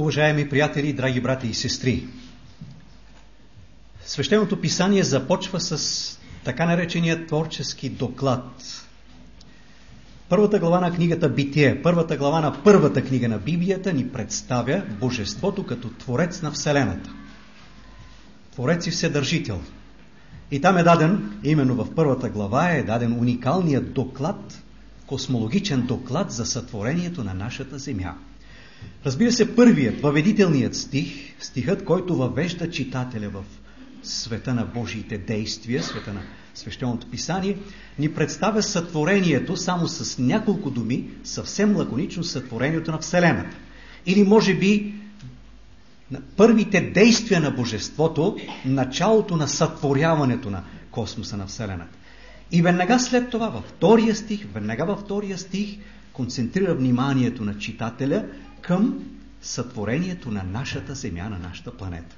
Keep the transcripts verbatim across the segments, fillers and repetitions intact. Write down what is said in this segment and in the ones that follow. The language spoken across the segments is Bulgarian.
Уважаеми приятели, драги брати и сестри, Свещеното писание започва с така наречения творчески доклад. Първата глава на книгата Битие, първата глава на първата книга на Библията ни представя Божеството като Творец на Вселената. Творец и Вседържител. И там е даден, именно в първата глава е даден уникалният доклад, космологичен доклад за сътворението на нашата Земя. Разбира се, първият, въведителният стих, стихът, който въвежда читателя в света на Божиите действия, света на Свещеното писание, ни представя сътворението само с няколко думи, съвсем лаконично сътворението на Вселената. Или може би първите действия на Божеството, началото на сътворяването на космоса на Вселената. И веднага след това, във втория стих, веднага във втория стих, концентрира вниманието на читателя към сътворението на нашата Земя, на нашата планета.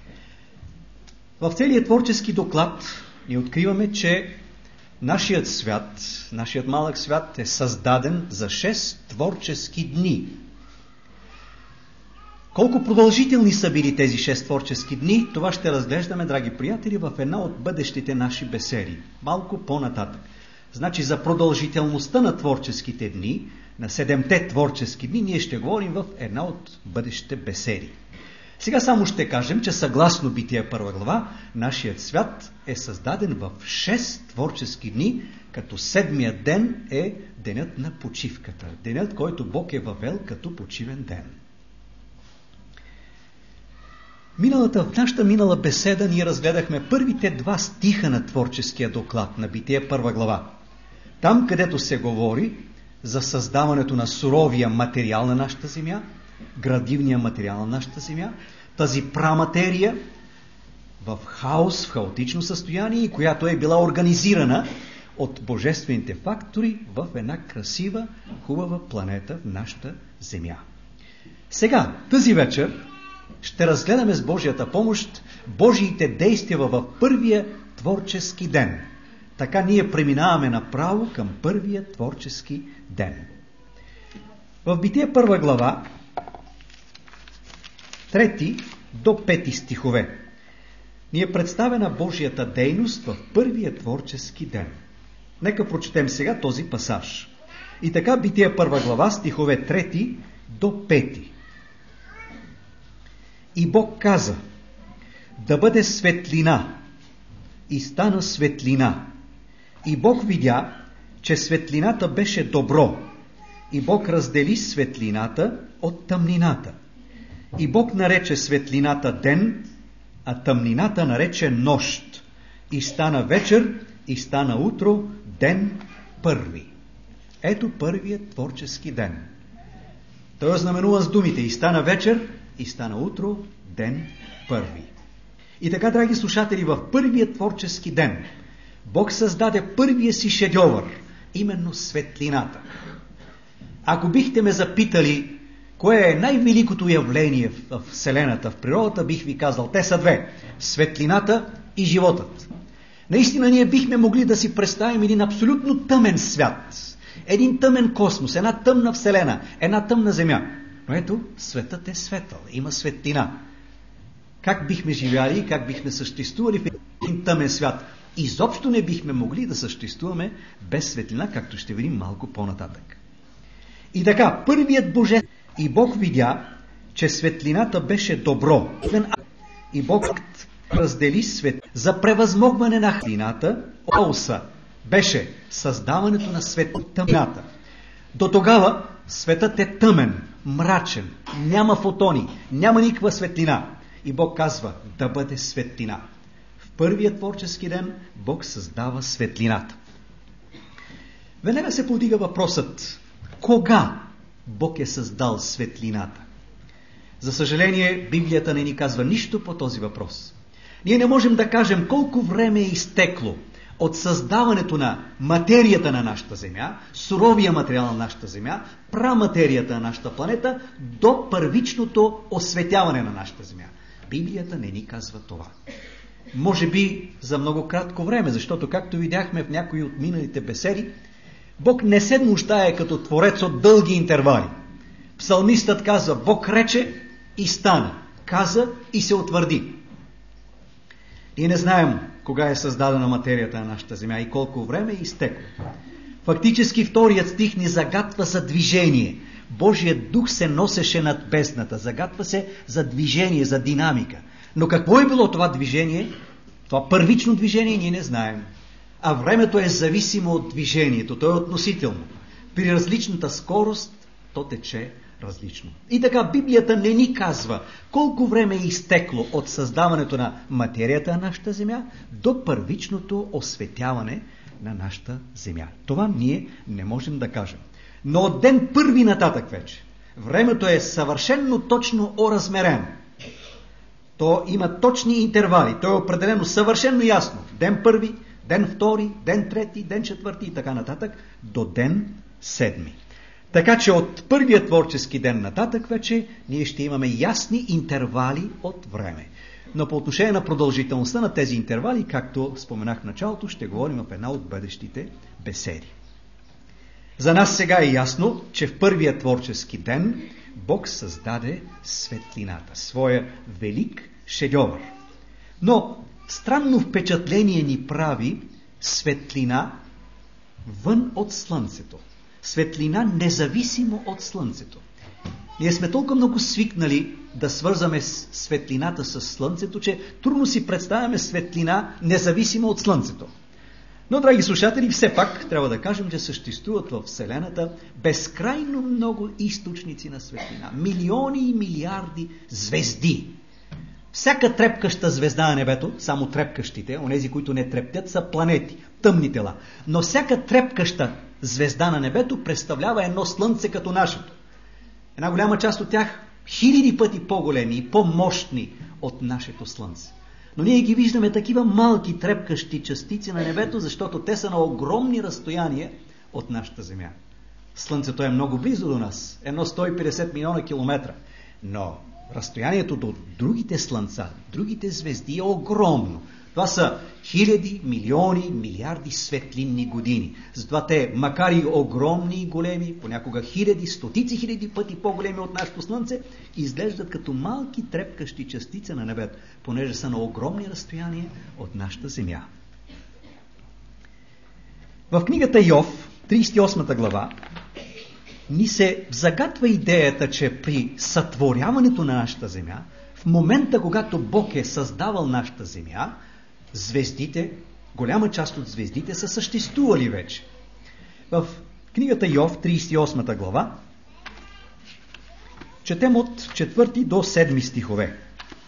В целият творчески доклад ни откриваме, че нашият свят, нашият малък свят е създаден за шест творчески дни. Колко продължителни са били тези шест творчески дни, това ще разглеждаме, драги приятели, в една от бъдещите наши беседи. Малко по-нататък. Значи за продължителността на творческите дни, на седемте творчески дни, ние ще говорим в една от бъдещите беседи. Сега само ще кажем, че съгласно Битие първа глава, нашият свят е създаден в шест творчески дни, като седмият ден е денят на почивката. Денят, който Бог е въвел като почивен ден. Миналата, в нашата минала беседа ние разгледахме първите два стиха на творческия доклад на Битие първа глава. Там, където се говори за създаването на суровия материал на нашата Земя, градивния материал на нашата Земя, тази праматерия в хаос, в хаотично състояние, и която е била организирана от божествените фактори в една красива, хубава планета в нашата Земя. Сега, тази вечер, ще разгледаме с Божията помощ Божиите действия в първия творчески ден. Така ние преминаваме направо към първия творчески ден. В Битие първа глава, трети до пети стихове, ни е представена Божията дейност в първия творчески ден. Нека прочетем сега този пасаж. И така Битие първа глава, стихове трети до пети. И Бог каза: да бъде светлина, и стана светлина. И Бог видя, че светлината беше добро, и Бог раздели светлината от тъмнината. И Бог нарече светлината ден, а тъмнината нарече нощ. И стана вечер, и стана утро, ден първи. Ето първият творчески ден. Той е знаменуван с думите: и стана вечер, и стана утро, ден първи. И така, драги слушатели, в първият творчески ден Бог създаде първия си шедьовър, именно светлината. Ако бихте ме запитали кое е най-великото явление в Вселената, в природата, бих ви казал, те са две: светлината и животът. Наистина ние бихме могли да си представим един абсолютно тъмен свят, един тъмен космос, една тъмна Вселена, една тъмна Земя. Но ето, светът е светъл, има светлина. Как бихме живяли, как бихме съществували в един тъмен свят? Изобщо не бихме могли да съществуваме без светлина, както ще видим малко по-нататък. И така, първият Боже, и Бог видя, че светлината беше добро. И Бог раздели свет за превъзмогване на светлината. Оуса беше създаването на свет от тъмната. До тогава светът е тъмен, мрачен, няма фотони, няма никаква светлина. И Бог казва: да бъде светлина. В първият творчески ден Бог създава светлината. Веднага се повдига въпросът: кога Бог е създал светлината? За съжаление, Библията не ни казва нищо по този въпрос. Ние не можем да кажем колко време е изтекло от създаването на материята на нашата Земя, суровия материал на нашата Земя, праматерията на нашата планета, до първичното осветяване на нашата Земя. Библията не ни казва това. Може би за много кратко време, защото, както видяхме в някои от миналите беседи, Бог не се нуждае като творец от дълги интервали. Псалмистът казва: Бог рече и стана. Каза и се утвърди. И не знаем кога е създадена материята на нашата земя и колко време е изтекло. Фактически вторият стих ни загатва за движение. Божият дух се носеше над бездната. Загатва се за движение, за динамика. Но какво е било това движение? Това първично движение ние не знаем. А времето е зависимо от движението. То е относително. При различната скорост то тече различно. И така Библията не ни казва колко време е изтекло от създаването на материята на нашата земя до първичното осветяване на нашата земя. Това ние не можем да кажем. Но от ден първи нататък вече времето е съвършенно точно оразмерено. То има точни интервали. То е определено съвършенно ясно. Ден първи, ден втори, ден трети, ден четвърти и така нататък до ден седми. Така че от първия творчески ден нататък вече ние ще имаме ясни интервали от време. Но по отношение на продължителността на тези интервали, както споменах в началото, ще говорим в една от бъдещите беседи. За нас сега е ясно, че в първия творчески ден Бог създаде светлината, своя велик шедьовър. Но странно впечатление ни прави светлина вън от слънцето. Светлина независимо от слънцето. Ние сме толкова много свикнали да свързваме светлината с слънцето, че трудно си представяме светлина независимо от слънцето. Но, драги слушатели, все пак трябва да кажем, че съществуват в Вселената безкрайно много източници на светлина. Милиони и милиарди звезди. Всяка трепкаща звезда на небето, само трепкащите, онези, които не трептят, са планети, тъмни тела. Но всяка трепкаща звезда на небето представлява едно слънце като нашето. Една голяма част от тях хиляди пъти по-големи и по-мощни от нашето слънце. Но ние ги виждаме такива малки трепкащи частици на небето, защото те са на огромни разстояния от нашата земя. Слънцето е много близо до нас, едно сто и петдесет милиона километра. Но разстоянието до другите слънца, другите звезди е огромно. Това са хиляди, милиони, милиарди светлинни години. Затова те, макар и огромни и големи, понякога хиляди, стотици хиляди пъти по-големи от нашето слънце, изглеждат като малки трепкащи частици на небето, понеже са на огромни разстояния от нашата земя. В книгата Йов, тридесет и осма глава, ни се загатва идеята, че при сътворяването на нашата земя, в момента, когато Бог е създавал нашата земя, звездите, голяма част от звездите са съществували вече. В книгата Йов, тридесет и осма глава, четем от четвърти до седми стихове.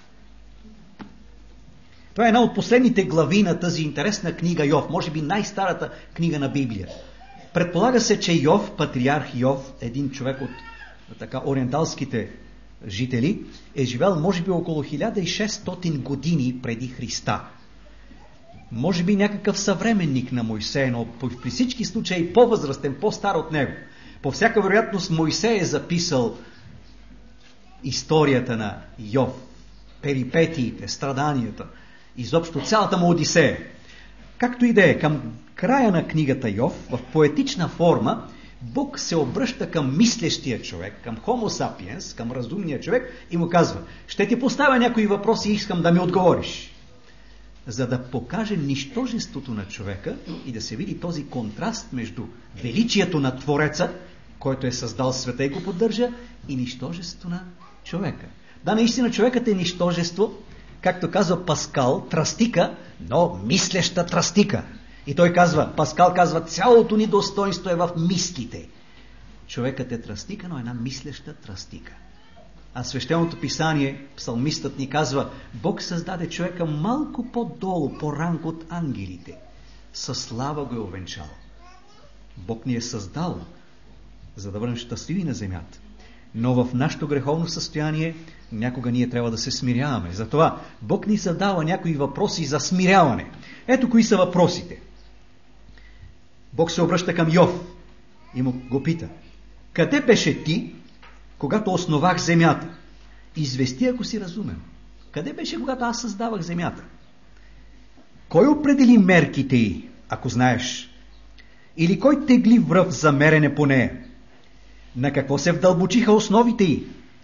Това е една от последните глави на тази интересна книга Йов, може би най-старата книга на Библия. Предполага се, че Йов, патриарх Йов, един човек от така ориенталските жители, е живял може би около хиляда и шестстотин години преди Христа. Може би някакъв съвременник на Мойсей, но при всички случаи по-възрастен, по-стар от него. По всяка вероятност Мойсей е записал историята на Йов, перипетиите, страданията, изобщо цялата му Одисея. Както и да е, към края на книгата Йов, в поетична форма, Бог се обръща към мислещия човек, към Homo sapiens, към разумния човек и му казва: ще ти поставя някои въпроси и искам да ми отговориш. За да покаже нищожеството на човека и да се види този контраст между величието на Твореца, който е създал света и го поддържа, и нищожеството на човека. Да, наистина човекът е нищожество, както казва Паскал, тръстика, но мислеща тръстика. И той казва, Паскал казва, цялото ни достоинство е в мислите. Човекът е тръстика, но една мислеща тръстика. А свещеното писание, псалмистът ни казва, Бог създаде човека малко по-долу, по ранг от ангелите. Със слава го е овенчал. Бог ни е създал, за да бъдем щастливи на земята. Но в нашето греховно състояние някога ние трябва да се смиряваме. Затова Бог ни задава някои въпроси за смиряване. Ето кои са въпросите. Бог се обръща към Йов и му го пита: къде беше ти, когато основах земята? Извести, ако си разумен. Къде беше, когато аз създавах земята? Кой определи мерките й, ако знаеш? Или кой тегли връв за мерене по нея? На какво се вдълбочиха основите й?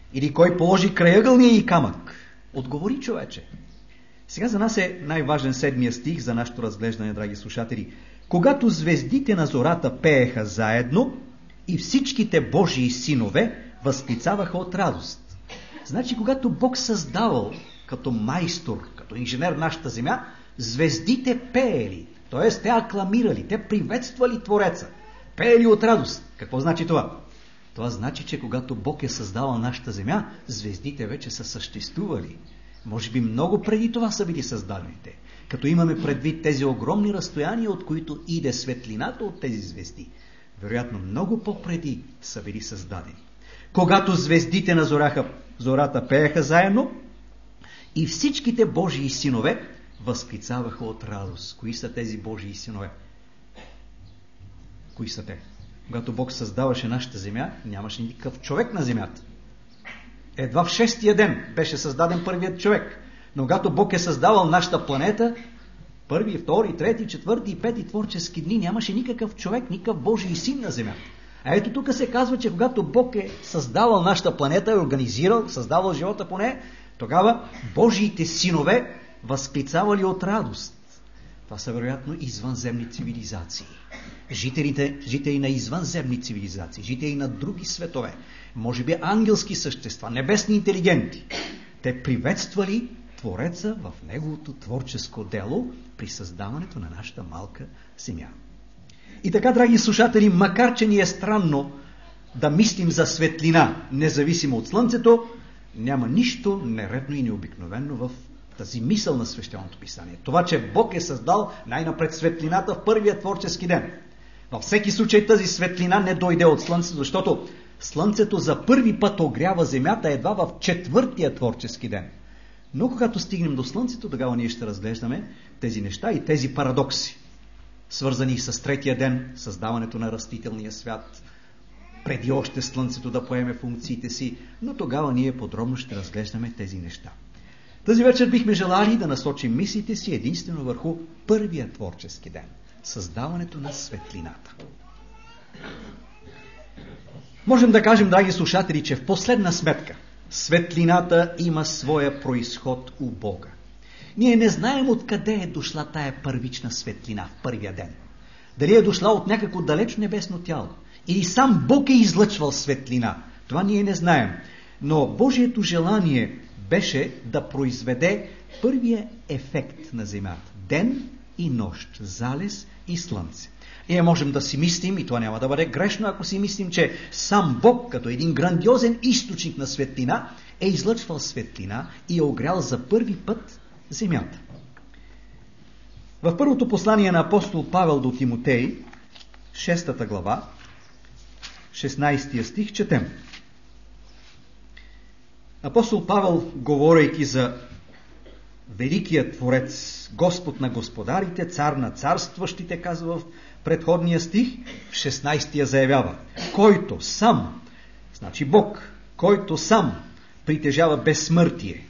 Или кой положи краягълния и камък? Отговори, човече. Сега за нас е най-важен седмия стих за нашето разглеждане, драги слушатели. Когато звездите на зората пееха заедно и всичките Божии синове възклицаваха от радост. Значи, когато Бог създавал като майстор, като инженер нашата земя, звездите пеели, т.е. те акламирали, те приветствали Твореца, пеели от радост. Какво значи това? Това значи, че когато Бог е създавал нашата земя, звездите вече са съществували. Може би много преди това са били създадените. Като имаме предвид тези огромни разстояния, от които иде светлината от тези звезди, вероятно много по-преди са били създадени. Когато звездите на зораха, зората пееха заедно и всичките Божии синове възклицаваха от радост. Кои са тези Божии синове? Кои са те? Когато Бог създаваше нашата земя, нямаше никакъв човек на земята. Едва в шестия ден беше създаден първият човек. Но когато Бог е създавал нашата планета, първи, втори, трети, четвърти и пети творчески дни, нямаше никакъв човек, никакъв Божий син на земята. А ето тук се казва, че когато Бог е създавал нашата планета, е организирал, създавал живота по нея, тогава Божиите синове възклицавали от радост. Това са вероятно извънземни цивилизации. Жителите, жители на извънземни цивилизации, жители на други светове, може би ангелски същества, небесни интелигенти. Те приветствали Твореца в неговото творческо дело при създаването на нашата малка земя. И така, драги слушатели, макар че ни е странно да мислим за светлина, независимо от Слънцето, няма нищо нередно и необикновено в тази мисъл на Свещеното писание. Това, че Бог е създал най-напред светлината в първия творчески ден. Във всеки случай тази светлина не дойде от Слънцето, защото Слънцето за първи път огрява земята едва в четвъртия творчески ден. Но когато стигнем до Слънцето, тогава ние ще разглеждаме тези неща и тези парадокси, свързани с третия ден, създаването на растителния свят, преди още Слънцето да поеме функциите си, но тогава ние подробно ще разглеждаме тези неща. Тази вечер бихме желали да насочим мислите си единствено върху първия творчески ден – създаването на светлината. Можем да кажем, драги слушатели, че в последна сметка светлината има своя произход у Бога. Ние не знаем откъде е дошла тая първична светлина в първия ден. Дали е дошла от някакво далечно небесно тяло, или сам Бог е излъчвал светлина. Това ние не знаем. Но Божието желание беше да произведе първия ефект на земята. Ден и нощ, залез и слънце. Ние можем да си мислим, и това няма да бъде грешно, ако си мислим, че сам Бог, като един грандиозен източник на светлина, е излъчвал светлина и е огрял за първи път земята. В първото послание на апостол Павел до Тимотей, шестата глава, шестнайсети стих, четем. Апостол Павел, говорейки за великият Творец, Господ на господарите, цар на царстващите, казва в предходния стих, в шестнайсетия заявява: който сам, значи Бог, който сам притежава безсмъртие,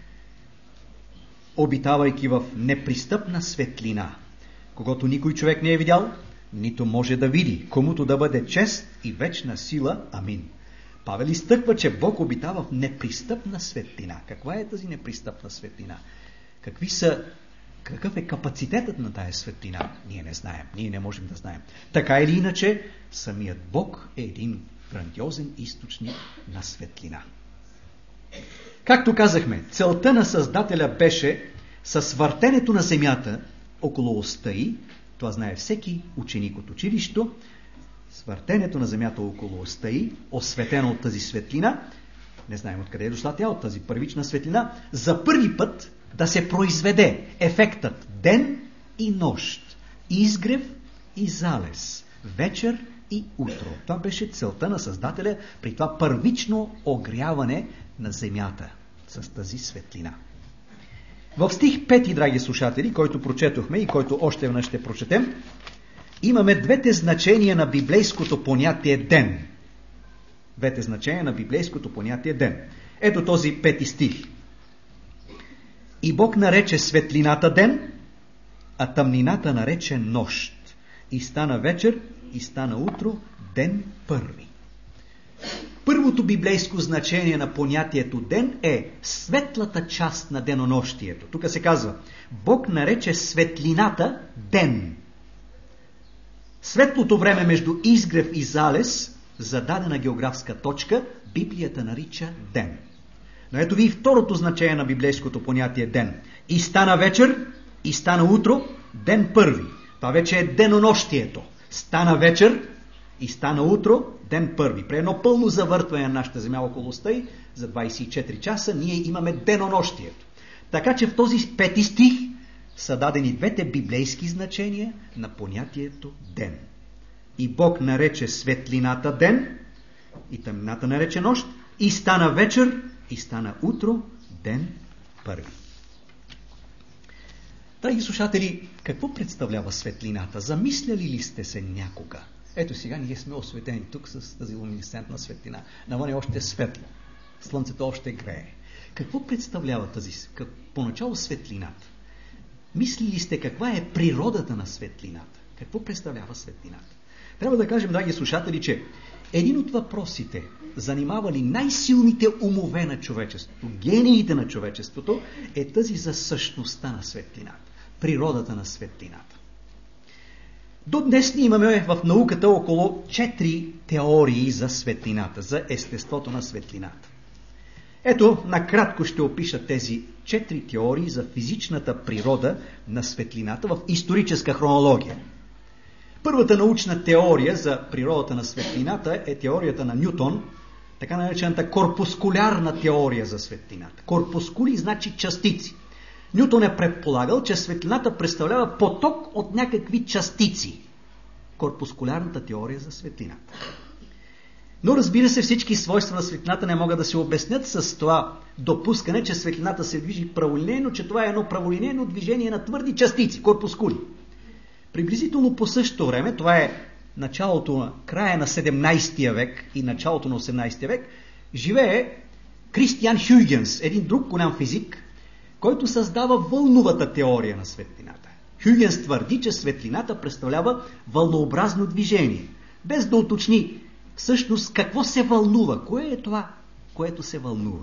обитавайки в непристъпна светлина, когато никой човек не е видял, нито може да види, комуто да бъде чест и вечна сила. Амин. Павел изтъква, че Бог обитава в непристъпна светлина. Каква е тази непристъпна светлина? Какви са, какъв е капацитетът на тая светлина? Ние не знаем. Ние не можем да знаем. Така или иначе, самият Бог е един грандиозен източник на светлина. Както казахме, целта на Създателя беше с въртенето на земята около оста й, това знае всеки ученик от училището, с въртенето на земята около оста й, осветено от тази светлина, не знаем откъде е дошла тя, от тази първична светлина, за първи път да се произведе ефектът ден и нощ, изгрев и залез, вечер и утро. Това беше целта на Създателя при това първично огряване на земята с тази светлина. В стих пети, драги слушатели, който прочетохме и който още веднъж ще прочетем, имаме двете значения на библейското понятие ден. Двете значения на библейското понятие ден. Ето този пети стих. И Бог нарече светлината ден, а тъмнината нарече нощ. И стана вечер, и стана утро, ден първи. Първото библейско значение на понятието ден е светлата част на денонощието. Тук се казва, Бог нарече светлината ден. Светлото време между изгрев и залез, за дадена географска точка, Библията нарича ден. Но ето ви и второто значение на библейското понятие ден. И стана вечер, и стана утро, ден първи. Това вече е денонощието. Стана вечер и стана утро, ден първи. При едно пълно завъртване на нашата земя около оста й, за двадесет и четири часа, ние имаме денонощието. Така че в този пети стих са дадени двете библейски значения на понятието ден. И Бог нарече светлината ден, и тъмнината нарече нощ, и стана вечер, и стана утро, ден първи. Драги слушатели, какво представлява светлината? Замисляли ли сте се някога? Ето сега ние сме осветени тук с тази луминесцентна светлина. Навън е още светло. Слънцето още грее. Какво представлява тази как, поначало светлината? Мислили сте каква е природата на светлината? Какво представлява светлината? Трябва да кажем, драги слушатели, че един от въпросите, занимавали най-силните умове на човечеството, гениите на човечеството, е тази за същността на светлината, природата на светлината. До днес ние имаме в науката около четири теории за светлината, за естеството на светлината. Ето, накратко ще опиша тези четири теории за физичната природа на светлината в историческа хронология. Първата научна теория за природата на светлината е теорията на Нютон, така наречената корпускулярна теория за светлината. Корпускули значи частици. Нютон е предполагал, че светлината представлява поток от някакви частици. Корпускулярната теория за светлината. Но разбира се, всички свойства на светлината не могат да се обяснят с това допускане, че светлината се движи праволинейно, че това е едно праволинейно движение на твърди частици, корпускули. Приблизително по същото време, това е началото на края на седемнадесети век и началото на осемнадесети век, живее Кристиан Хюйгенс, един друг голям физик, който създава вълновата теория на светлината. Хюйгенс твърди, че светлината представлява вълнообразно движение, без да уточни всъщност какво се вълнува, кое е това, което се вълнува.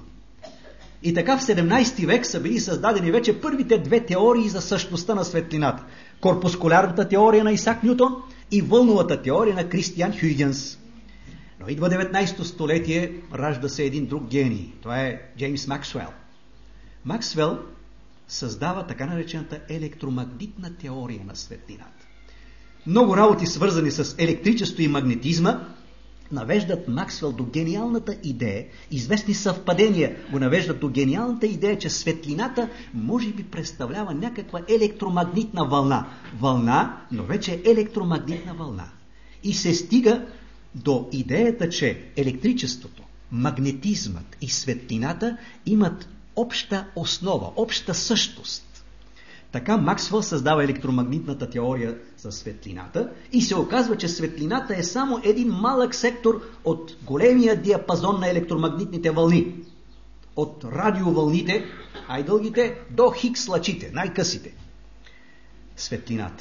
И така в седемнадесети век са били създадени вече първите две теории за същността на светлината. Корпускулярната теория на Исак Нютон и вълновата теория на Кристиан Хюйгенс. Но идва деветнадесето столетие, ражда се един друг гений. Това е Джеймс Максуел. Максуел създава така наречената електромагнитна теория на светлината. Много работи, свързани с електричество и магнетизма, навеждат Максуел до гениалната идея, известни съвпадения го навеждат до гениалната идея, че светлината може би представлява някаква електромагнитна вълна. Вълна, но вече електромагнитна вълна. И се стига до идеята, че електричеството, магнетизмът и светлината имат обща основа, обща същност. Така Максуел създава електромагнитната теория за светлината и се оказва, че светлината е само един малък сектор от големия диапазон на електромагнитните вълни. От радиовълните, най-дългите, до хикс лъчите, най-късите. Светлината.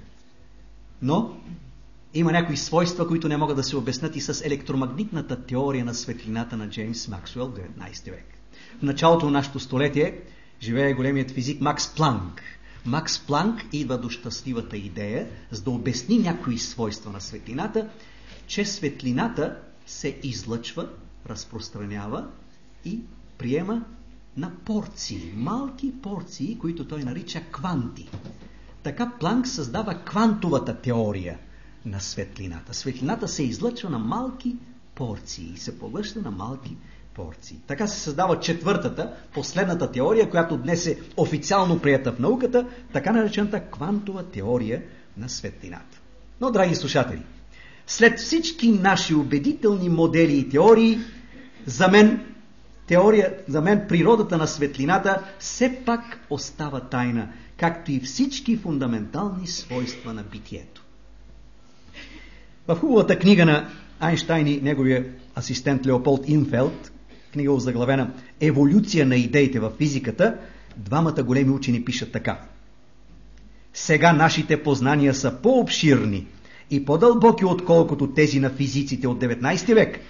Но има някои свойства, които не могат да се обяснят и с електромагнитната теория на светлината на Джеймс Максуел в деветнадесети век. В началото на нашето столетие живее големият физик Макс Планк. Макс Планк идва до щастливата идея, за да обясни някои свойства на светлината, че светлината се излъчва, разпространява и приема на порции, малки порции, които той нарича кванти. Така Планк създава квантовата теория на светлината. Светлината се излъчва на малки порции и се поглъща на малки порции. Така се създава четвъртата, последната теория, която днес е официално приета в науката, така наречената квантова теория на светлината. Но, драги слушатели, след всички наши убедителни модели и теории, за мен, теория, за мен природата на светлината все пак остава тайна, както и всички фундаментални свойства на битието. В хубавата книга на Айнщайн и неговия асистент Леополд Инфелд, книга озаглавена "Еволюция на идеите в физиката", двамата големи учени пишат така: сега нашите познания са по-обширни и по-дълбоки, отколкото тези на физиците от деветнадесети век,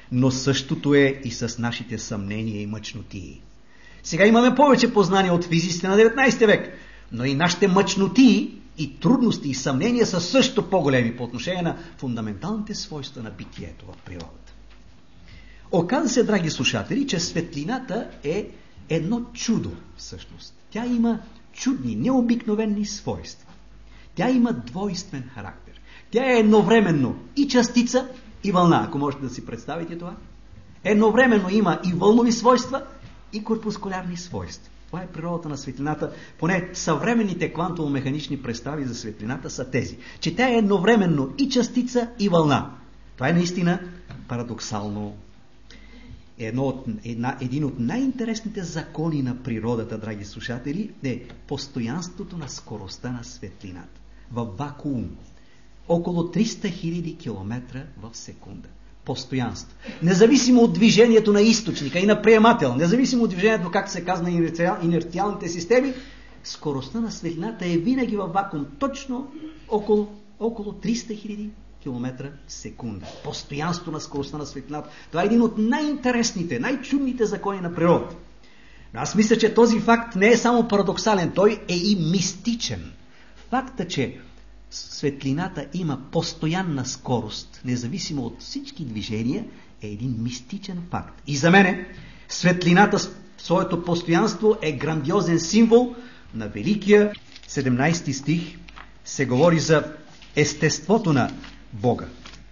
Но същото е и с нашите съмнения и мъчноти. Сега имаме повече познания от физиците на деветнайсети век, но и нашите мъчноти и трудности и съмнения са също по-големи по отношение на фундаменталните свойства на битието в природата. Оказа се, драги слушатели, че светлината е едно чудо всъщност. Тя има чудни, необикновени свойства. Тя има двойствен характер. Тя е едновременно и частица, и вълна, ако можете да си представите това. Едновременно има и вълнови свойства, и корпускулярни свойства. Това е природата на светлината. Поне съвременните квантово-механични представи за светлината са тези, че тя е едновременно и частица, и вълна. Това е наистина парадоксално. Едно от, една, един от най-интересните закони на природата, драги слушатели, е постоянството на скоростта на светлината. Във вакуум. Около триста хиляди километра в секунда. Постоянство. Независимо от движението на източника и на приемател, независимо от движението, както се казва, на инертиалните системи, скоростта на светлината е винаги във вакуум. Точно около, около триста хиляди километра в секунда. Постоянство на скоростта на светлината. Това е един от най-интересните, най-чудните закони на природата. Но аз мисля, че този факт не е само парадоксален, той е и мистичен. Факта, че светлината има постоянна скорост, независимо от всички движения, е един мистичен факт. И за мен светлината в своето постоянство е грандиозен символ на великия седемнайсети стих. Се говори за естеството на Бога.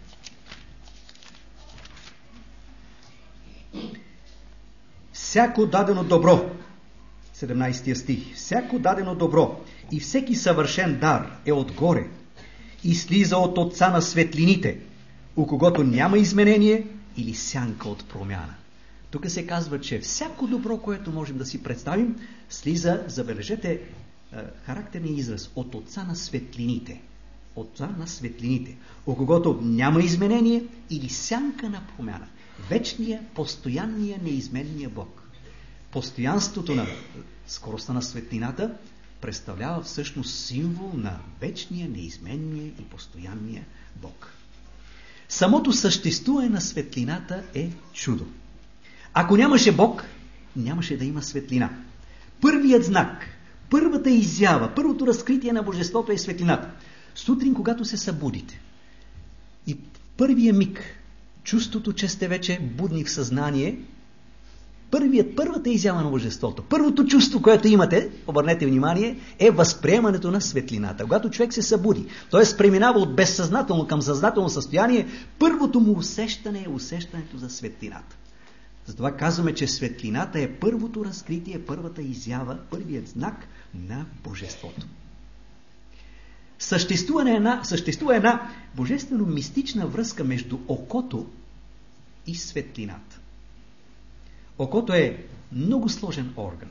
Всяко дадено добро, седемнайсети стих, всяко дадено добро и всеки съвършен дар е отгоре и слиза от Отца на светлините, у когото няма изменение или сянка от промяна. Тук се казва, че всяко добро, което можем да си представим, слиза, забележете, характерния израз, от Отца на светлините. Отца на светлините, у когото няма изменение или сянка на промяна. Вечния, постоянния, неизменния Бог. Постоянството на скоростта на светлината представлява всъщност символ на вечния, неизменния и постоянния Бог. Самото съществуване на светлината е чудо. Ако нямаше Бог, нямаше да има светлина. Първият знак, първата изява, първото разкритие на Божеството е светлината. Сутрин, когато се събудите и в първия миг чувството, че сте вече будни в съзнание, първият, първата изява на Божеството, първото чувство, което имате, обърнете внимание, е възприемането на светлината. Когато човек се събуди, т.е. преминава от безсъзнателно към съзнателно състояние, първото му усещане е усещането за светлината. Затова казваме, че светлината е първото разкритие, първата изява, първият знак на Божеството. Съществува една, съществува една божествено-мистична връзка между окото и светлината. Окото е много сложен орган.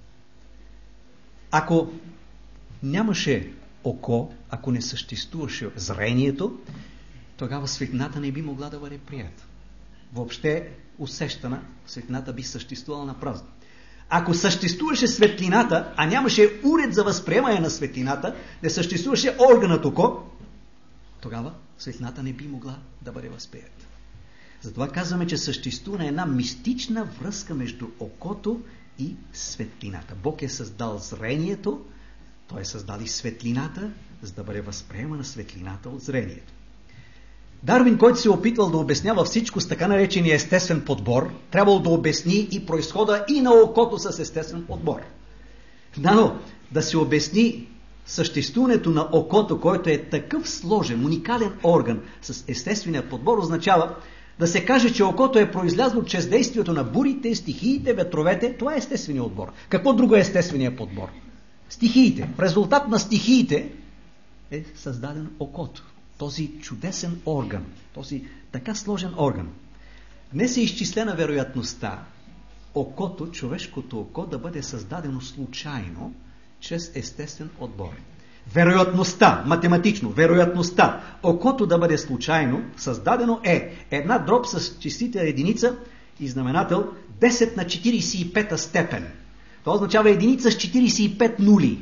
Ако нямаше око, ако не съществуваше зрението, тогава светлината не би могла да бъде приета. Въобще усещана, светлината би съществувала на празно. Ако съществуваше светлината, а нямаше уред за възприемане на светлината, не съществуваше органът око, тогава светлината не би могла да бъде възприета. Затова казваме, че съществува една мистична връзка между окото и светлината. Бог е създал зрението, Той е създал и светлината, за да бъде възприемана светлината от зрението. Дарвин, който се опитвал да обяснява всичко с така наречения естествен подбор, трябвало да обясни и произхода и на окото с естествен подбор. Но да се обясни съществуването на окото, който е такъв сложен, уникален орган с естествения подбор, означава да се каже, че окото е произлязло чрез действието на бурите, стихиите, ветровете. Това е естественият отбор. Какво друго е естественият подбор? Стихиите. В резултат на стихиите е създаден окото. Този чудесен орган, този така сложен орган. Днес е изчислена вероятността окото, човешкото око, да бъде създадено случайно, чрез естествен отбор. Вероятността, математично, вероятността окото да бъде случайно създадено е една дроб с числителна единица и знаменател десет на четиридесет и пета степен. Това означава единица с четиридесет и пет нули.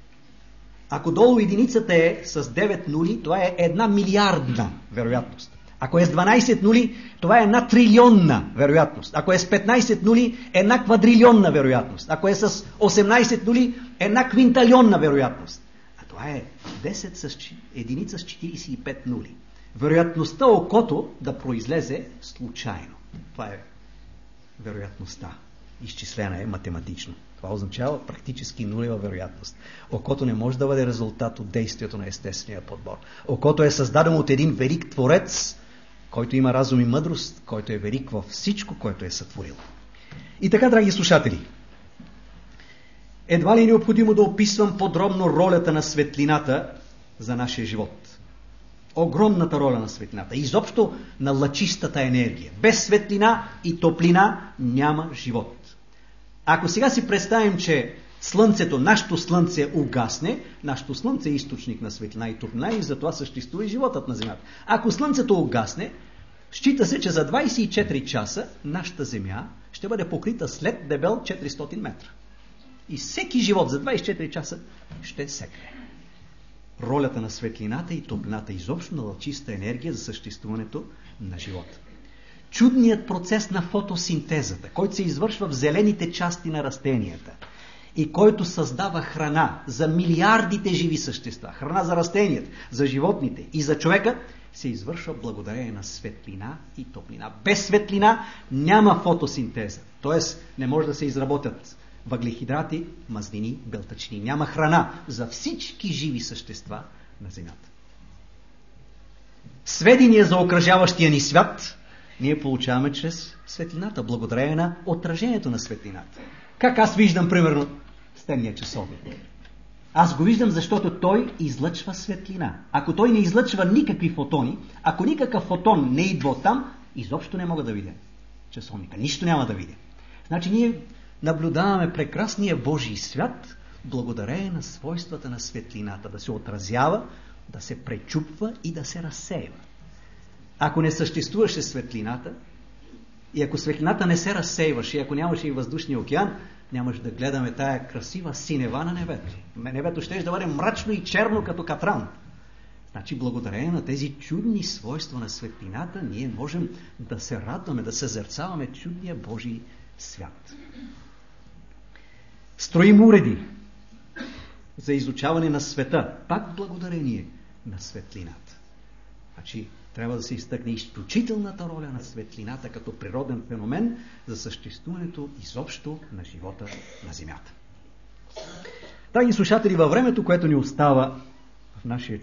Ако долу единицата е с девет нули, това е една милиардна вероятност. Ако е с дванайсет нули, това е една трилионна вероятност. Ако е с петнайсет нули, една квадрилионна вероятност. Ако е с осемнайсет нули, една квинталионна вероятност. А това е десет с единица с четирийсет и пет нули. Вероятността окото да произлезе случайно. Това е вероятността. Изчислена е математично. Това означава практически нулева вероятност. Окото не може да бъде резултат от действието на естествения подбор. Окото е създадено от един велик творец, който има разум и мъдрост, който е велик във всичко, което е сътворил. И така, драги слушатели, едва ли е необходимо да описвам подробно ролята на светлината за нашия живот. Огромната роля на светлината, изобщо на лъчистата енергия. Без светлина и топлина няма живот. Ако сега си представим, че Слънцето, нашето Слънце угасне, нашето Слънце е източник на светлина и топлина и затова съществува и животът на Земята. Ако Слънцето угасне, счита се, че за двайсет и четири часа нашата Земя ще бъде покрита след дебел четиристотин метра. И всеки живот за двайсет и четири часа ще секне. Ролята на светлината и топлината изобщо на лъчиста енергия за съществуването на живота. Чудният процес на фотосинтезата, който се извършва в зелените части на растенията и който създава храна за милиардите живи същества, храна за растенията, за животните и за човека, се извършва благодарение на светлина и топлина. Без светлина няма фотосинтеза, т.е. не може да се изработят въглехидрати, мазнини, белтъчини. Няма храна за всички живи същества на Земята. Сведения за окръжаващия ни свят ние получаваме чрез светлината, благодарение на отражението на светлината. Как аз виждам, примерно, стенния часовник? Аз го виждам, защото той излъчва светлина. Ако той не излъчва никакви фотони, ако никакъв фотон не идва оттам, изобщо не мога да видя часовника. Нищо няма да видя. Значи ние наблюдаваме прекрасния Божий свят, благодарение на свойствата на светлината, да се отразява, да се пречупва и да се разсеява. Ако не съществуваше светлината, и ако светлината не се разсейваше, и ако нямаше и въздушния океан, нямаше да гледаме тая красива синева на небето. Небето ще да бъде мрачно и черно като катран. Значи, благодарение на тези чудни свойства на светлината, ние можем да се радваме, да съзерцаваме чудния Божий свят. Строим уреди за изучаване на света, пак благодарение на светлината. Значи, трябва да се изтъкне изключителната роля на светлината като природен феномен за съществуването изобщо на живота на Земята. Драги слушатели, във времето, което ни остава в нашия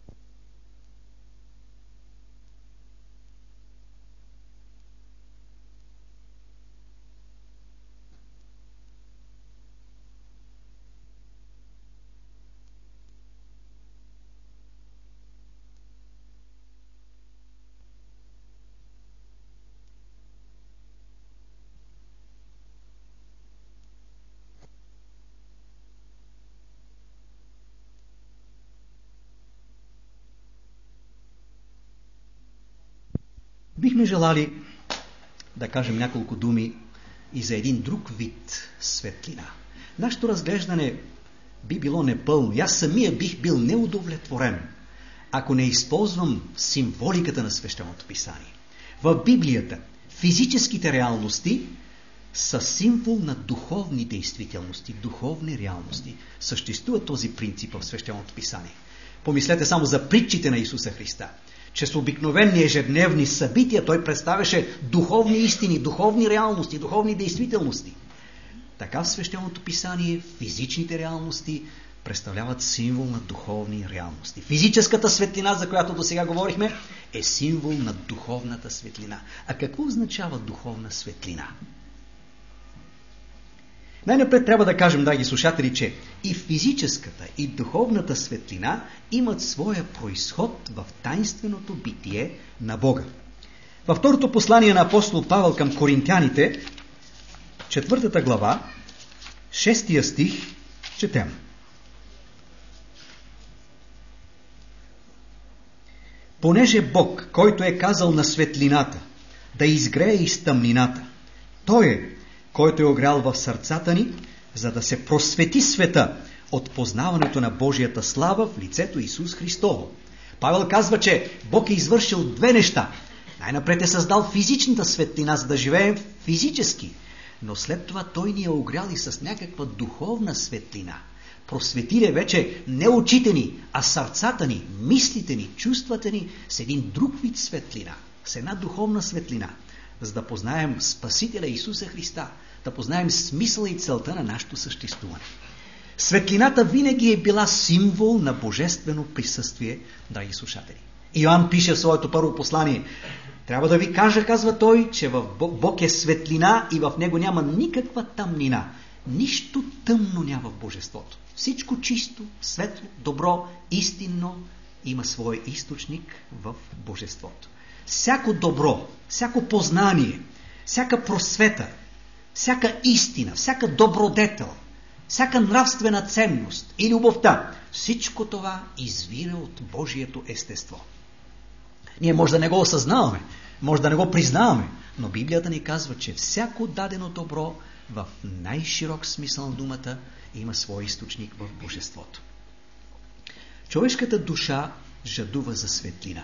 бихме желали да кажем няколко думи и за един друг вид светлина. Нашето разглеждане би било непълно. Аз самия бих бил неудовлетворен, ако не използвам символиката на Свещеното писание. В Библията физическите реалности са символ на духовни действителности, духовни реалности. Съществува този принцип в Свещеното писание. Помислете само за притчите на Исуса Христа. Че с обикновени ежедневни събития той представяше духовни истини, духовни реалности, духовни действителности. Така в Свещеното писание физичните реалности представляват символ на духовни реалности. Физическата светлина, за която до сега говорихме, е символ на духовната светлина. А какво означава духовна светлина? Най-напред трябва да кажем, драги слушатели, че и физическата, и духовната светлина имат своя произход в таинственото битие на Бога. Във второто послание на апостол Павел към коринтяните, четвъртата глава, шестия стих, четем. Понеже Бог, който е казал на светлината да изгрее из тъмнината, Той е, който е огрял в сърцата ни, за да се просвети света от познаването на Божията слава в лицето Исус Христово. Павел казва, че Бог е извършил две неща. Най-напред е създал физичната светлина, за да живеем физически. Но след това Той ни е огрял и с някаква духовна светлина. Просветиле вече не очите ни, а сърцата ни, мислите ни, чувствата ни с един друг вид светлина, с една духовна светлина, за да познаем Спасителя Исуса Христа, да познаем смисъла и целта на нашето съществуване. Светлината винаги е била символ на божествено присъствие, драги слушатели. Иоанн пише в своето първо послание: трябва да ви кажа, казва той, че в Бог е светлина и в Него няма никаква тъмнина. Нищо тъмно няма в Божеството. Всичко чисто, светло, добро, истинно има своя източник в Божеството. Всяко добро, всяко познание, всяка просвета, всяка истина, всяка добродетел, всяка нравствена ценност и любовта, всичко това извира от Божието естество. Ние може да не го осъзнаваме, може да не го признаваме, но Библията ни казва, че всяко дадено добро в най-широк смисъл на думата има свой източник в Божеството. Човешката душа жадува за светлина.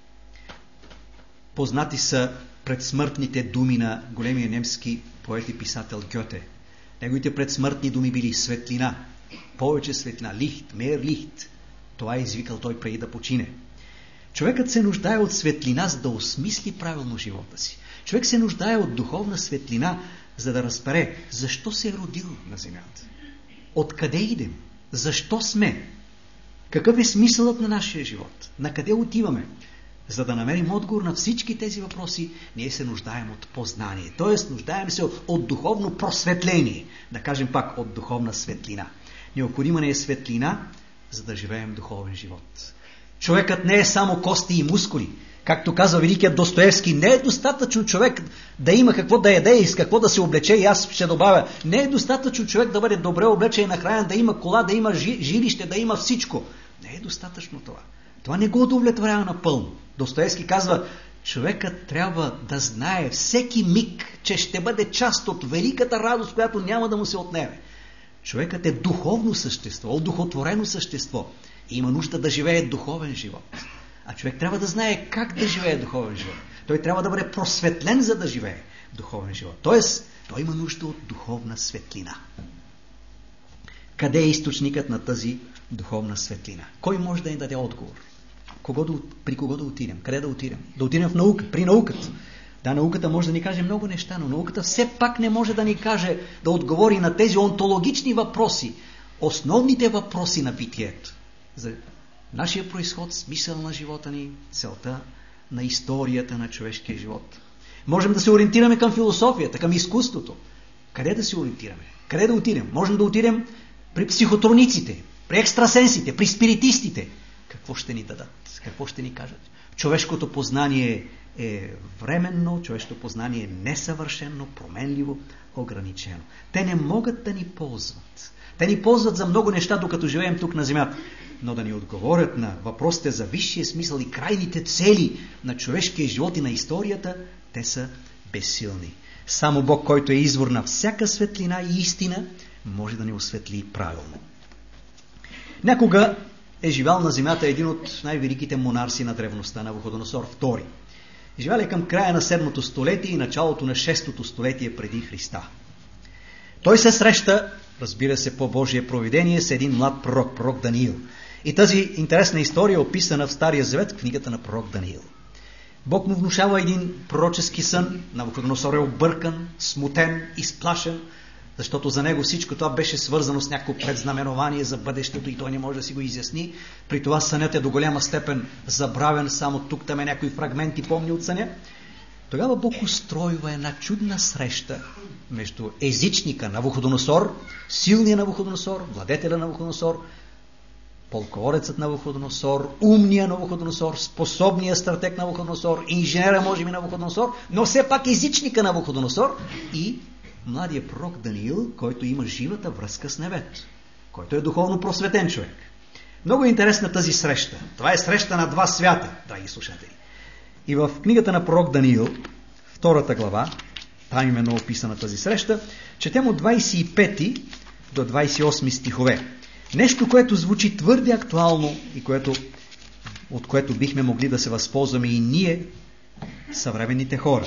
Познати са предсмъртните думи на големия немски поет и писател Гьоте. Неговите предсмъртни думи били светлина, повече светлина, лихт, мер лихт. Това е извикал той преди да почине. Човекът се нуждае от светлина, за да осмисли правилно живота си. Човек се нуждае от духовна светлина, за да разбере защо се е родил на земята. Откъде идем? Защо сме? Какъв е смисълът на нашия живот? На къде отиваме? За да намерим отговор на всички тези въпроси, ние се нуждаем от познание. Тоест, нуждаем се от, от духовно просветление. Да кажем пак, от духовна светлина. Необходима не е светлина, за да живеем духовен живот. Човекът не е само кости и мускули. Както казва великият Достоевски, не е достатъчно човек да има какво да яде и с какво да се облече, и аз ще добавя, не е достатъчно човек да бъде добре облечен и нахранен, да има кола, да има жилище, да има всичко. Не е достатъчно това. Това не го удовлетворява напълно. Достоевски казва, човекът трябва да знае всеки миг, че ще бъде част от великата радост, която няма да му се отнеме. Човекът е духовно същество, одухотворено същество. И има нужда да живее духовен живот. А човек трябва да знае как да живее духовен живот. Той трябва да бъде просветлен, за да живее духовен живот. Тоест, той има нужда от духовна светлина. Къде е източникът на тази духовна светлина? Кой може да ни даде отговор? Кого да, при кого да отидем? Къде да отидем? Да отидем в наука, при науката. Да, науката може да ни каже много неща, но науката все пак не може да ни каже, да отговори на тези онтологични въпроси, основните въпроси на битието. За нашия произход, смисъл на живота ни, целта на историята на човешкия живот. Можем да се ориентираме към философията, към изкуството. Къде да се ориентираме? Къде да отидем? Можем да отидем при психотрониците, при екстрасенсите, при спиритистите. Какво ще ни дадат? Какво ще ни кажат? Човешкото познание е временно, човешкото познание е несъвършено, променливо, ограничено. Те не могат да ни ползват. Те ни ползват за много неща, докато живеем тук на земята. Но да ни отговорят на въпросите за висшия смисъл и крайните цели на човешкия живот и на историята, те са безсилни. Само Бог, който е извор на всяка светлина и истина, може да ни осветли правилно. Някога е живял на земята един от най-великите монарси на древността, Навуходоносор втори. Живял е към края на седмото столетие и началото на шестото столетие преди Христа. Той се среща, разбира се, по Божие провидение, с един млад пророк, пророк Даниил. И тази интересна история е описана в Стария завет, в книгата на пророк Даниил. Бог му внушава един пророчески сън, Навуходоносор е объркан, смутен, изплашен, защото за него всичко това беше свързано с някакво предзнаменование за бъдещето и той не може да си го изясни. При това сънят е до голяма степен забравен, само тук там е някои фрагменти помни от съня. Тогава Бог устройва една чудна среща между езичника Навуходоносор, силния Навуходоносор, владетеля Навуходоносор, полководецът Навуходоносор, умния Навуходоносор, способния стратег Навуходоносор, инженера може би Навуходоносор, но все пак езичника Навуходоносор и младия пророк Даниил, който има живата връзка с небето, който е духовно просветен човек. Много е интересна тази среща. Това е среща на два свята, драги слушатели. И в книгата на пророк Даниил, втората глава, там именно е описана тази среща, четем от двадесет и пети до двадесет и осми стихове. Нещо, което звучи твърде актуално и което от което бихме могли да се възползваме и ние, съвременните хора.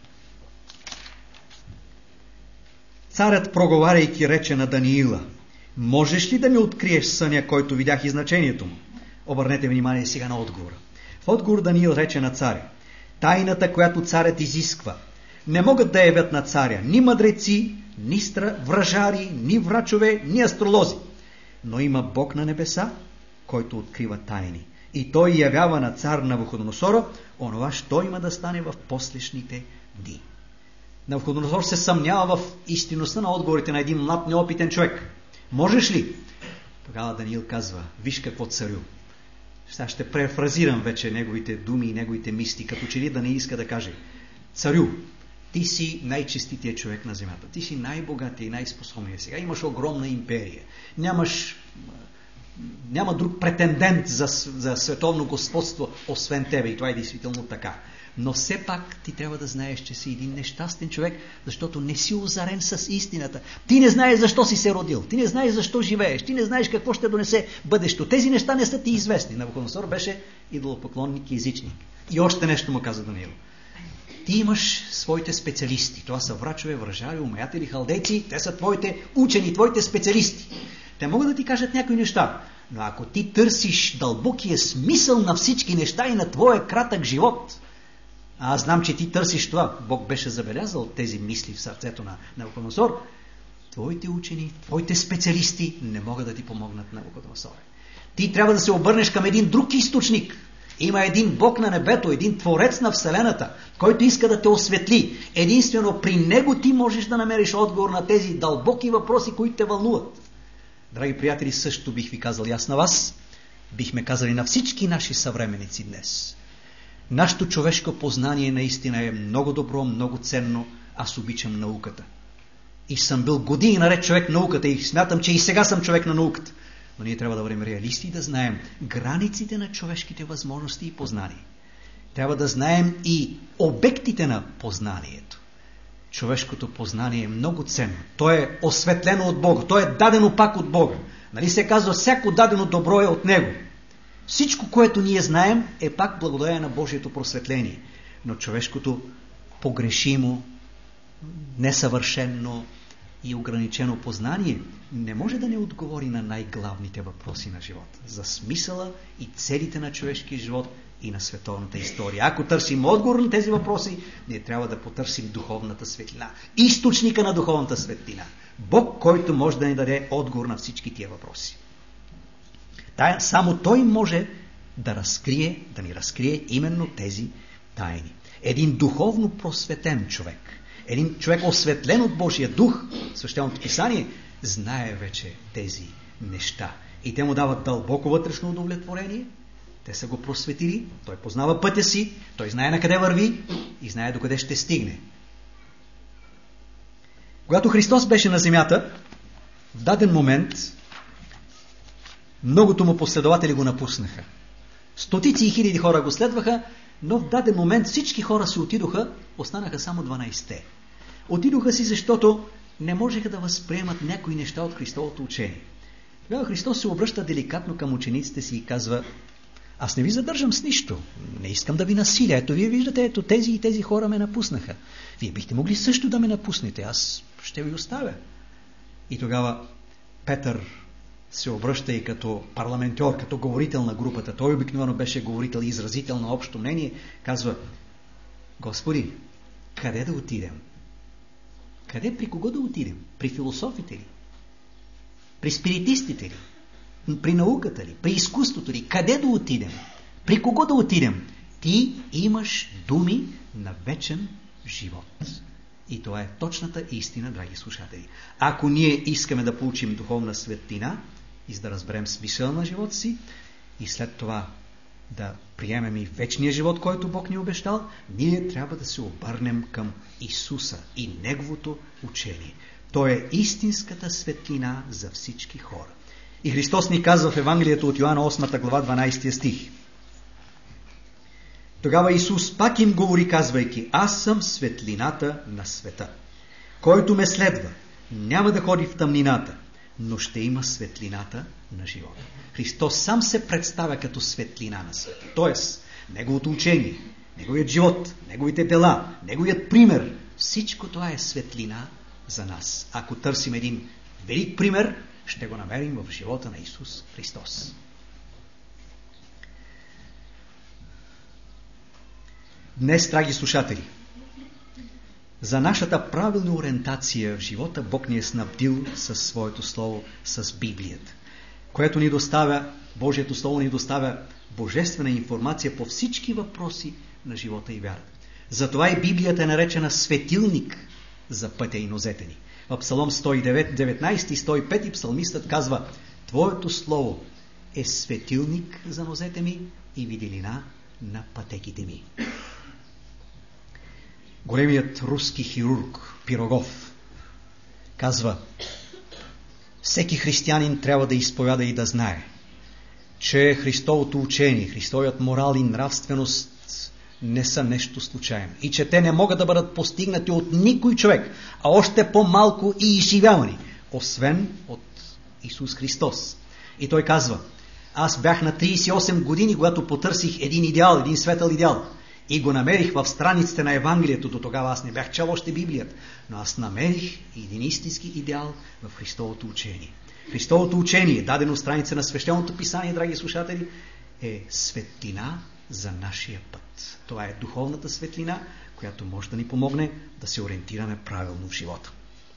Царят, проговаряйки, рече на Даниила: можеш ли да ми откриеш съня, който видях и значението му? Обърнете внимание сега на отговора. В отговор Даниил рече на царя: тайната, която царят изисква, не могат да явят на царя ни мъдреци, ни вражари, ни врачове, ни астролози. Но има Бог на небеса, който открива тайни. И той явява на цар Навуходоносора онова, що има да стане в послешните дни. Навуходоносор се съмнява в истинността на отговорите на един млад неопитен човек. Можеш ли? Тогава Даниил казва: виж какво, царю. Сега ще префразирам вече неговите думи и неговите мисли, като че ли да не иска да каже: царю, ти си най-честития човек на земята. Ти си най-богатия и най-способния. Сега имаш огромна империя. Нямаш, няма друг претендент за, за световно господство, освен тебе. И това е действително така. Но все пак ти трябва да знаеш, че си един нещастен човек, защото не си озарен с истината. Ти не знаеш защо си се родил. Ти не знаеш защо живееш. Ти не знаеш какво ще донесе бъдещето. Тези неща не са ти известни. Навуходоносор беше идолопоклонник и езичник. И още нещо му каза Даниил: ти имаш своите специалисти. Това са врачове, вражари, умеятели, халдейци. Те са твоите учени, твоите специалисти. Те могат да ти кажат някои неща. Но ако ти търсиш дълбокия смисъл на всички неща и на твоя кратък живот, а аз знам, че ти търсиш това, Бог беше забелязал тези мисли в сърцето на Навуходоносор, твоите учени, твоите специалисти не могат да ти помогнат, Навуходоносор. Ти трябва да се обърнеш към един друг източник. Има един Бог на небето, един Творец на Вселената, който иска да те осветли. Единствено при Него ти можеш да намериш отговор на тези дълбоки въпроси, които те вълнуват. Драги приятели, също бих ви казал аз на вас, бихме казали на всички наши съвременици днес. Нашето човешко познание наистина е много добро, много ценно. Аз обичам науката. И съм бил години наред човек на науката и смятам, че и сега съм човек на науката. Но ние трябва да бъдем реалисти и да знаем границите на човешките възможности и познания. Трябва да знаем и обектите на познанието. Човешкото познание е много ценно. То е осветлено от Бога. То е дадено пак от Бога. Нали се казва, всяко дадено добро е от Него. Всичко, което ние знаем, е пак благодарение на Божието просветление. Но човешкото погрешимо, несъвършено и ограничено познание не може да не отговори на най-главните въпроси на живота. За смисъла и целите на човешкия живот и на световната история. Ако търсим отговор на тези въпроси, ние трябва да потърсим духовната светлина. Източника на духовната светлина. Бог, който може да ни даде отговор на всички тия въпроси. Тая, само Той може да разкрие, да ни разкрие именно тези тайни. Един духовно просветен човек, един човек осветлен от Божия дух, Свещеното писание, знае вече тези неща. И те му дават дълбоко вътрешно удовлетворение. Те са го просветили, той познава пътя си, той знае на къде върви и знае до къде ще стигне. Когато Христос беше на земята, в даден момент многото му последователи го напуснаха. Стотици и хиляди хора го следваха, но в даден момент всички хора се отидоха, останаха само дванайсет. Отидоха си, защото не можеха да възприемат някои неща от Христовото учение. Тогава Христос се обръща деликатно към учениците си и казва: аз не ви задържам с нищо, не искам да ви насиля. Ето вие виждате, ето тези и тези хора ме напуснаха. Вие бихте могли също да ме напуснете, аз ще ви оставя. И тогава Петър се обръща и като парламентьор, като говорител на групата. Той обикновено беше говорител и изразител на общо мнение. Казва: Господи, къде да отидем? Къде, при кого да отидем? При философите ли? При спиритистите ли? При науката ли? При изкуството ли? Къде да отидем? При кого да отидем? Ти имаш думи на вечен живот. И това е точната истина, драги слушатели. Ако ние искаме да получим духовна светлина и да разберем смисъла на живота си и след това да приемем и вечния живот, който Бог ни обещал, ние трябва да се обърнем към Исуса и Неговото учение. Той е истинската светлина за всички хора. И Христос ни казва в Евангелието от Йоанна осма глава дванайсети стих. Тогава Исус пак им говори, казвайки: аз съм светлината на света. Който ме следва, няма да ходи в тъмнината, но ще има светлината на живота. Христос сам се представя като светлина на света. Тоест, Неговото учение, Неговият живот, Неговите дела, Неговият пример, всичко това е светлина за нас. Ако търсим един велик пример, ще го намерим в живота на Исус Христос. Днес, драги слушатели, за нашата правилна ориентация в живота Бог ни е снабдил със своето Слово, с Библията, което ни доставя, Божието Слово ни доставя божествена информация по всички въпроси на живота и вярата. Затова и Библията е наречена светилник за пътя и нозете ни. В Псалом сто и деветнайсети и сто и пети псалмистът казва: Твоето Слово е светилник за нозете ми и виделина на пътеките ми. Големият руски хирург Пирогов казва: всеки християнин трябва да изповяда и да знае, че Христовото учение, Христовият морал и нравственост не са нещо случайно и че те не могат да бъдат постигнати от никой човек, а още по-малко и изживявани, освен от Исус Христос. И той казва: аз бях на трийсет и осем години, когато потърсих един идеал, един светъл идеал. И го намерих в страниците на Евангелието. До тогава аз не бях чел още Библията. Но аз намерих един истински идеал в Христовото учение. Христовото учение, дадено в страница на Свещеното писание, драги слушатели, е светлина за нашия път. Това е духовната светлина, която може да ни помогне да се ориентираме правилно в живота.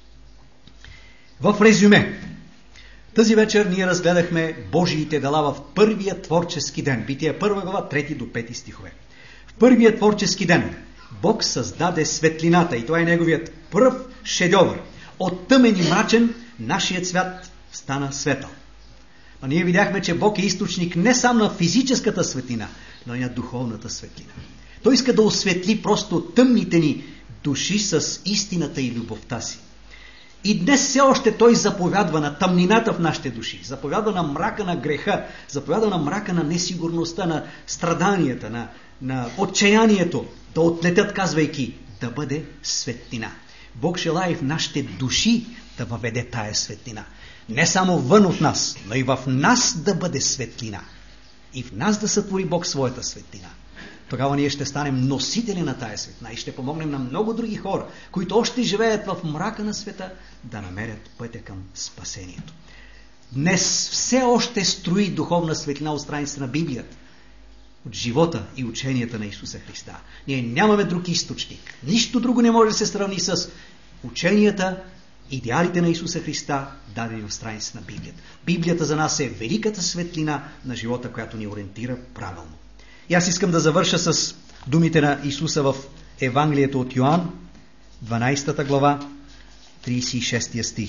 В резюме, тази вечер ние разгледахме Божиите дела в първия творчески ден. Битие първа глава, трети до пети стихове. В първия творчески ден Бог създаде светлината и това е Неговият пръв шедьовър. От тъмен и мрачен нашият свят стана светъл. А ние видяхме, че Бог е източник не само на физическата светлина, но и на духовната светлина. Той иска да осветли просто тъмните ни души с истината и любовта си. И днес все още Той заповядва на тъмнината в нашите души, заповядва на мрака на греха, заповядва на мрака на несигурността, на страданията, на, на отчаянието, да отлетят, казвайки, да бъде светлина. Бог желае в нашите души да въведе тая светлина. Не само вън от нас, но и в нас да бъде светлина. И в нас да сътвори Бог своята светлина. Тогава ние ще станем носители на тая светлина и ще помогнем на много други хора, които още живеят в мрака на света, да намерят пътя към спасението. Днес все още строи духовна светлина от страниците на Библията, от живота и ученията на Исуса Христа. Ние нямаме друг източник. Нищо друго не може да се сравни с ученията, идеалите на Исуса Христа, дадени в страниците на Библията. Библията за нас е великата светлина на живота, която ни ориентира правилно. И аз искам да завърша с думите на Исуса в Евангелието от Йоан, дванайсета глава, трийсет и шести стих.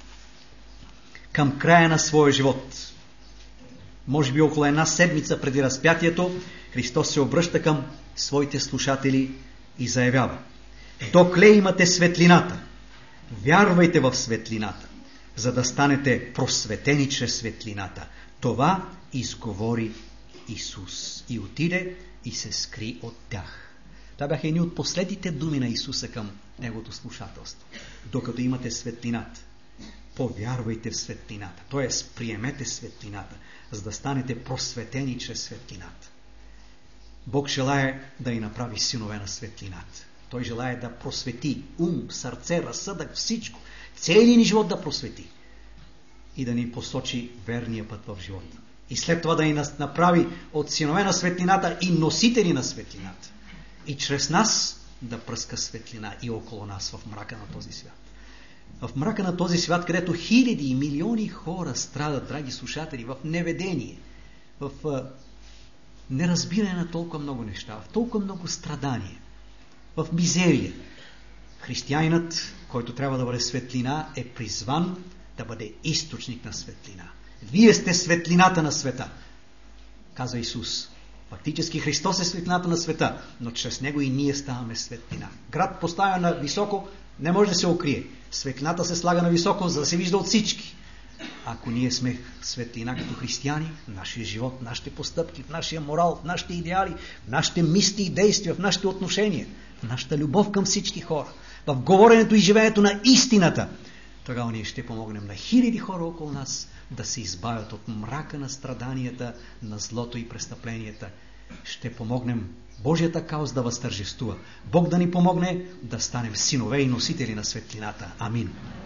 Към края на своя живот, може би около една седмица преди разпятието, Христос се обръща към своите слушатели и заявява: докле имате светлината, вярвайте в светлината, за да станете просветени чрез светлината. Това изговори Исус и отиде и се скри от тях. Това бяха едни от последните думи на Исуса към Неговото слушателство. Докато имате светлината, повярвайте в светлината, т.е. приемете светлината, за да станете просветени чрез светлината. Бог желае да ни направи синове на светлината. Той желае да просвети ум, сърце, разсъдък, всичко. Целият ни живот да просвети и да ни посочи верния път в живота. И след това да ни направи от синове на светлината и носители на светлината. И чрез нас да пръска светлина и около нас в мрака на този свят. В мрака на този свят, където хиляди и милиони хора страдат, драги слушатели, в неведение, в uh, неразбиране на толкова много неща, в толкова много страдания, в мизерия. Християнинът, който трябва да бъде светлина, е призван да бъде източник на светлина. Вие сте светлината на света, каза Исус. Фактически Христос е светлината на света, но чрез Него и ние ставаме светлина. Град поставя на високо не може да се укрие. Светлината се слага на високо, за да се вижда от всички. Ако ние сме светлина като християни, в нашия живот, в нашите постъпки, в нашия морал, в нашите идеали, в нашите мисли и действия, в нашите отношения, в нашата любов към всички хора, в говоренето и живеенето на истината, тогава ние ще помогнем на хиляди хора около нас да се избавят от мрака на страданията, на злото и престъпленията. Ще помогнем Божията кауза да възтържествува. Бог да ни помогне да станем синове и носители на светлината. Амин.